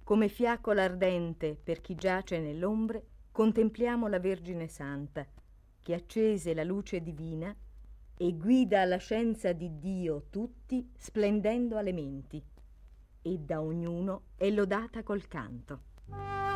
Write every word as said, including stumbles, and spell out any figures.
Come fiaccola ardente per chi giace nell'ombre, contempliamo la Vergine Santa, che accese la luce divina e guida alla scienza di Dio tutti, splendendo alle menti, e da ognuno è lodata col canto.